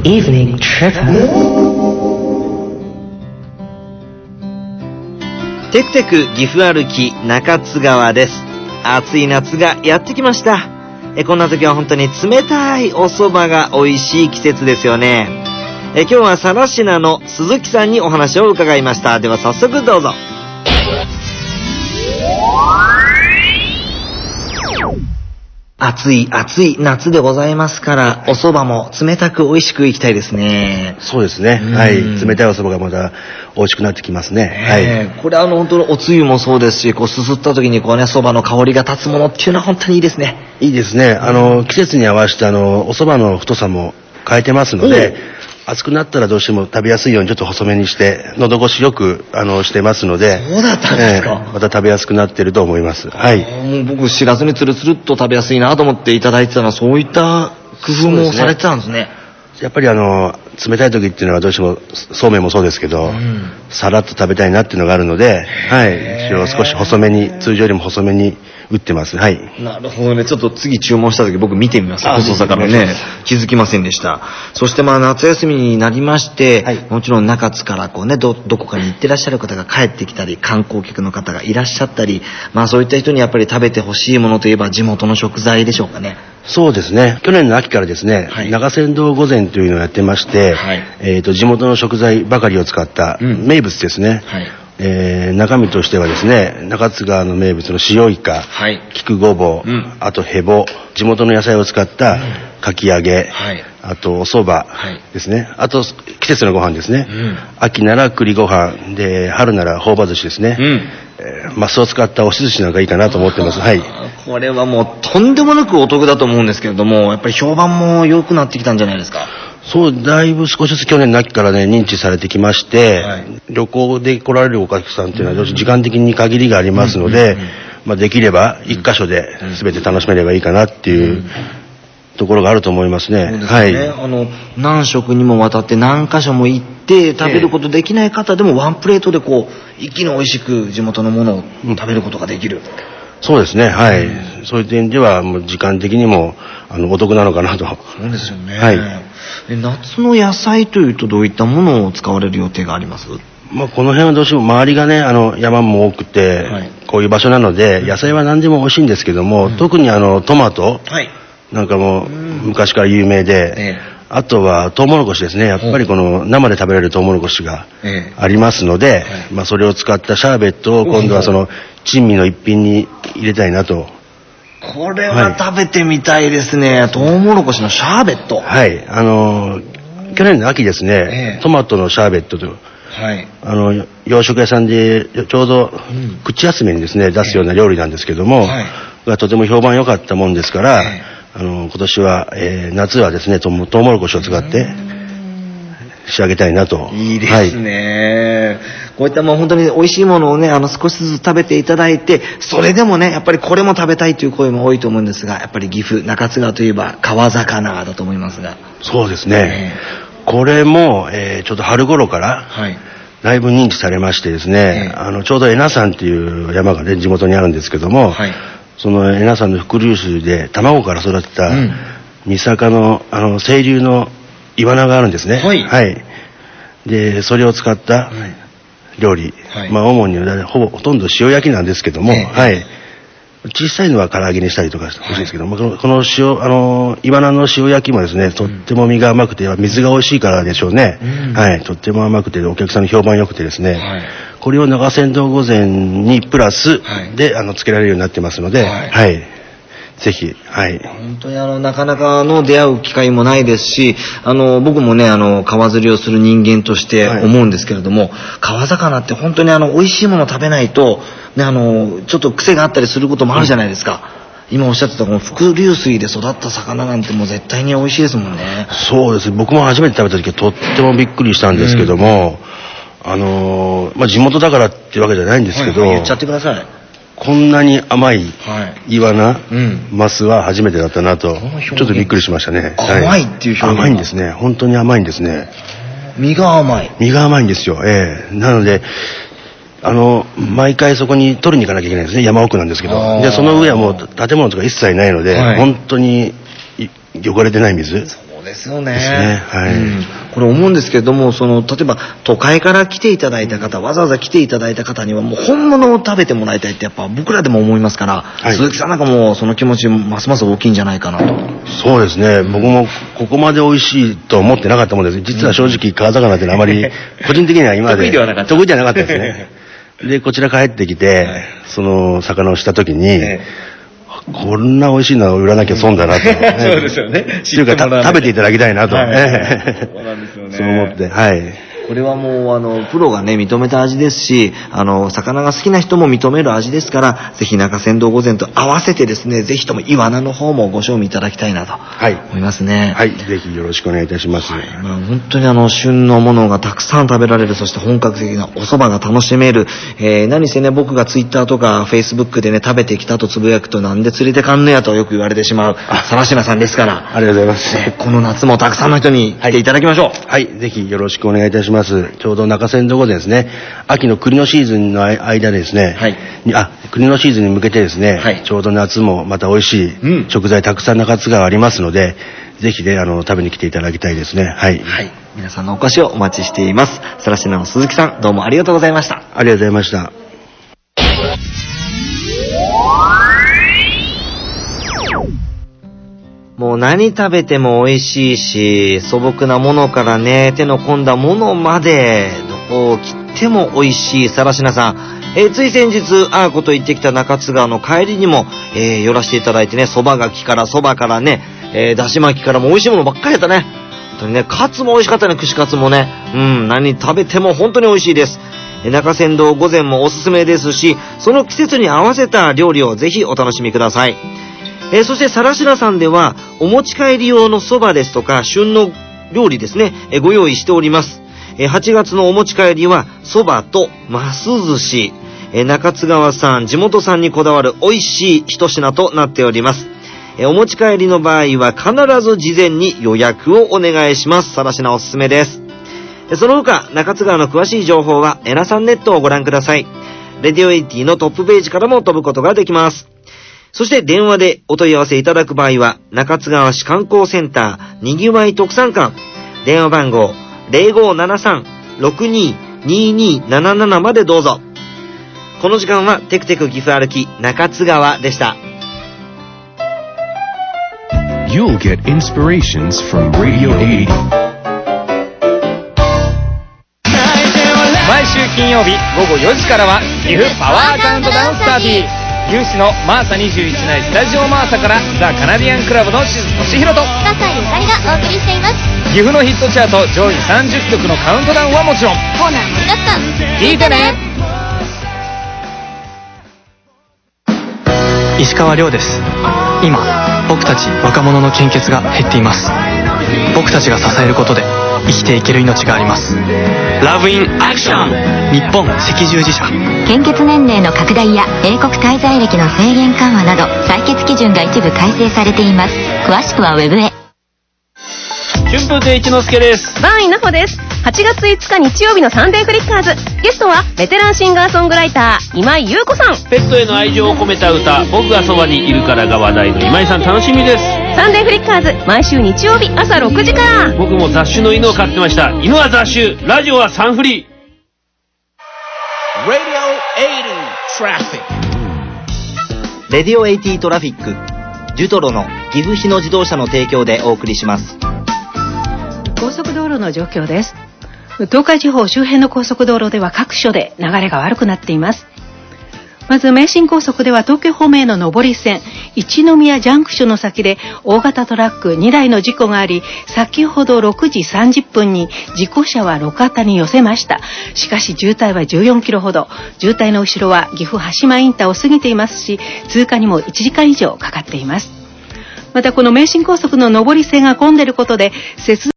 Evening Trip。 テクテク岐阜歩き中津川です。暑い夏がやってきました。こんな時は本当に冷たいお蕎麦が美味しい季節ですよね。今日は更科の鈴木さんにお話を伺いました。では早速どうぞ。暑い夏でございますから、お蕎麦も冷たく美味しくいきたいですね。 そうですね。はい。冷たいお蕎麦がまた美味しくなってきますね。 はい。これ本当におつゆもそうですし、すすった時にね、蕎麦の香りが立つものっていうのは本当にいいですね。 いいですね。季節に合わせてお蕎麦の太さも変えてますので、暑くなったらどうしても食べやすいようにちょっと細めにして、喉越しよくしてますので。 そうだったんですか。 また食べやすくなっていると思います。はい。 もう僕知らずにつるつるっと食べやすいなと思っていただいてたのは、そういった工夫もされてたんですね。 やっぱり冷たい時っていうのはどうしてもそうめんもそうですけど、さらっと食べたいなっていうのがあるので、はい。一応少し細めに、通常よりも細めに打ってます。はい。 なるほどね。ちょっと次注文した時僕見てみます。細さからね。気づきませんでした。そして夏休みになりまして、もちろん中津からどこかに行ってらっしゃる方が帰ってきたり、観光客の方がいらっしゃったり、そういった人にやっぱり食べてほしいものといえば地元の食材でしょうかね。 そうですね。去年の秋からですね、中山道御膳というのをやってまして、地元の食材ばかりを使った名物ですね。中身としてはですね、中津川の名物の塩イカ、菊ごぼう、あとヘボ、地元の野菜を使ったかき揚げ、あとお蕎麦ですね、あと季節のご飯ですね、秋なら栗ご飯で、春なら朴葉寿司ですね、マスを使った押し寿司なんかいいかなと思ってます。はい。 これはもうとんでもなくお得だと思うんですけれども、やっぱり評判も良くなってきたんじゃないですか。 そう、だいぶ少しずつ去年の秋からね、認知されてきまして、旅行で来られるお客さんっていうのは時間的に限りがありますので、できれば一箇所で全て楽しめればいいかなっていうところがあると思いますね。 そうですね。はい。何食にもわたって何箇所も行って食べることできない方でもワンプレートで一気に美味しく地元のものを食べることができる。 そうですね。はい。そういう点ではもう時間的にもお得なのかなと。 そうですよね。 はい。 夏の野菜というとどういったものを使われる予定があります？ この辺はどうしても周りがね、山も多くて、こういう場所なので、野菜は何でも美味しいんですけども、特にトマトなんかも昔から有名で、あとはトウモロコシですね。やっぱり生で食べられるトウモロコシがありますので、それを使ったシャーベットを今度は珍味の一品に入れたいなと。 これは食べてみたいですね。トウモロコシのシャーベット。 はい。去年の秋ですね、トマトのシャーベットと、洋食屋さんでちょうど口休めにですね、出すような料理なんですけども、がとても評判良かったもんですから、今年は、夏はですね、トウモロコシを使って仕上げたいなと。 いいですね。こういった本当に美味しいものをね、少しずつ食べていただいて、それでもね、やっぱりこれも食べたいという声も多いと思うんですが、やっぱり岐阜中津川といえば川魚だと思いますが。 そうですね。これも、ちょっと春頃からだいぶ認知されましてですね、ちょうど恵那山っていう山がね、地元にあるんですけども、その恵那山の伏流水で卵から育てた三坂の清流のイワナがあるんですね。で、それを使った料理、主にほとんど塩焼きなんですけども、小さいのは唐揚げにしたりとかしてほしいんですけども、このイワナの塩焼きもですね、とっても身が甘くて、水が美味しいからでしょうね。とっても甘くて、お客さんの評判良くてですね、これを中山道御膳にプラスでつけられるようになってますので、ぜひ、 本当になかなか出会う機会もないですし、僕もね、川釣りをする人間として思うんですけれども、川魚って本当に美味しいものを食べないと、ね、ちょっと癖があったりすることもあるじゃないですか。今おっしゃってたこの伏流水で育った魚なんてもう絶対に美味しいですもんね。 そうです。僕も初めて食べた時はとってもびっくりしたんですけども、地元だからっていうわけじゃないんですけど、 言っちゃってください。 こんなに甘いイワナ、マスは初めてだったなと、ちょっとびっくりしましたね。 甘いっていう表現。 甘いんですね。本当に甘いんですね。 身が甘い。 身が甘いんですよ。なので、毎回そこに取りに行かなきゃいけないですね。山奥なんですけど。で、その上はもう建物とか一切ないので、本当に汚れてない水。 そうですよね。 ですね。はい。 これ思うんですけれども、例えば都会から来ていただいた方、わざわざ来ていただいた方にはもう本物を食べてもらいたいってやっぱ僕らでも思いますから、はい、鈴木さんなんかもその気持ちますます大きいんじゃないかなと。 そうですね。僕もここまで美味しいと思ってなかったもんです。実は正直川魚ってあまり個人的には今まで得意ではなかったですね。で、こちら帰ってきて、はい、その魚をした時に、こんな美味しいのは売らなきゃ損だなと、そうですよね。 っていうか食べていただきたいなと、 そうなんですよね。 そう思って、はい。 これはもうプロがね認めた味ですし、魚が好きな人も認める味ですから、ぜひ中山道御膳と合わせてですね、ぜひともイワナの方もご賞味いただきたいなと思いますね。 はい、ぜひよろしくお願いいたします。はい、 本当に旬のものがたくさん食べられる、そして本格的なお蕎麦が楽しめる。何せね、僕がツイッターとかフェイスブックでね食べてきたとつぶやくと、なんで連れてかんのやとよく言われてしまう更科さんですから、 ありがとうございます。 この夏もたくさんの人に来ていただきましょう。 はい、ぜひよろしくお願いいたします。ちょうど中山道御膳ですね、秋の栗のシーズンの間ですね、はい、栗のシーズンに向けてですね、はい、ちょうど夏もまた美味しい食材たくさん中津川ありますので、ぜひね食べに来ていただきたいですね。はい、 はい、皆さんのお越しをお待ちしています。更科の鈴木さん、どうもありがとうございました。 ありがとうございました。 もう何食べても美味しいし、素朴なものからね、手の込んだものまで、どこを切っても美味しい更科さん。つい先日、あーこと言ってきた中津川の帰りにも、寄らせていただいてね、蕎麦垣から蕎麦からね、だし巻きからも美味しいものばっかりやったね。本当にね、カツも美味しかったね、串カツもね。何食べても本当に美味しいです。中山道御膳もおすすめですし、その季節に合わせた料理をぜひお楽しみください。そして更科さんではお持ち帰り用のそばですとか旬の料理ですね、ご用意しております。8月のお持ち帰りはそばとます寿司、中津川さん地元産にこだわる美味しい一品となっております。お持ち帰りの場合は必ず事前に予約をお願いします。更科おすすめです。その他中津川の詳しい情報はエナさんネットをご覧ください。レディオ80のトップページからも飛ぶことができます。そして電話でお問い合わせいただく場合は、中津川市観光センターにぎわい特産館、電話番号 0573-622277 までどうぞ。この時間はテクテク岐阜歩き中津川でした。 You'll get inspirations from Radio 80. 毎週金曜日午後4時からは岐阜パワーカウントダウンスターティー。岐阜市のマーサ21内スタジオマーサからザ・カナディアンクラブのしずとしひろと笹井ゆかりがお送りしています。 岐阜のヒットチャート上位30曲のカウントダウンはもちろんコーナー盛りだくさん、 聞いてね。 石川亮です。今僕たち若者の献血が減っています。僕たちが支えることで生きていける命があります。ラブインアクション、日本赤十字社。 献血年齢の拡大や英国滞在歴の制限緩和など採血基準が一部改正されています。詳しくはウェブへ。 春風亭一之輔です。 バーイナホです。8月5日日曜日のサンデーフリッカーズ、ゲストはベテランシンガーソングライター今井優子さん。 ペットへの愛情を込めた歌、僕がそばにいるからが話題の今井さん、楽しみです。 サンデーフリッカーズ、毎週日曜日朝6時から。 僕も雑種の犬を飼ってました。犬は雑種、ラジオはサンフリー。 Radio 80 Traffic。 レディオ80トラフィック、ジュトロの岐阜日野自動車の提供でお送りします。 高速道路の状況です。東海地方周辺の高速道路では各所で流れが悪くなっています。まず名神高速では東京方面への上り線一宮ジャンクションの先で大型トラック2台の事故があり、先ほど6時30分に事故車は路肩に寄せました。しかし渋滞は14キロほど、渋滞の後ろは岐阜羽島インターを過ぎていますし、通過にも1時間以上かかっています。またこの名神高速の上り線が混んでいることで